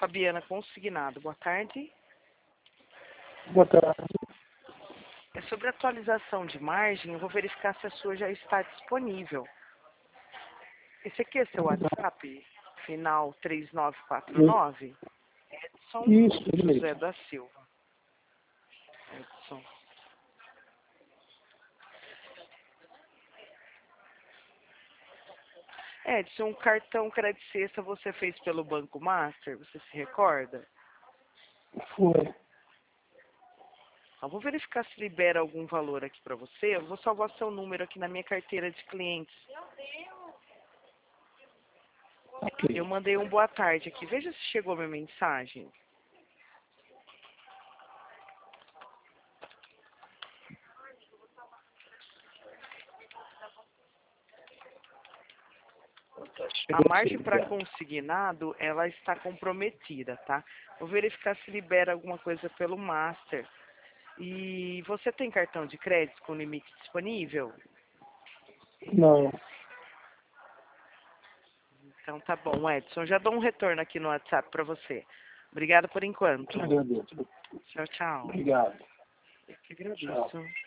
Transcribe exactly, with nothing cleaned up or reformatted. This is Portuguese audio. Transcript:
Fabiana Consignado, boa tarde. Boa tarde. É sobre atualização de margem, eu vou verificar se a sua já está disponível. Esse aqui é seu WhatsApp, final três nove quatro nove? Edson Isso, José direito. da Silva. Edson. Edson, um cartão crédito sexta você fez pelo Banco Master, você se recorda? Foi. Eu vou verificar se libera algum valor aqui para você. Eu vou salvar seu número aqui na minha carteira de clientes. Ok. Eu mandei um boa tarde aqui. Veja se chegou a minha mensagem. A margem para consignado, ela está comprometida, tá? Vou verificar se libera alguma coisa pelo Master. E você tem cartão de crédito com limite disponível? Não. Então tá bom, Edson. Já dou um retorno aqui no WhatsApp para você. Obrigada por enquanto. Agradeço. Tchau, tchau. Obrigado. Eu que agradeço. Tchau.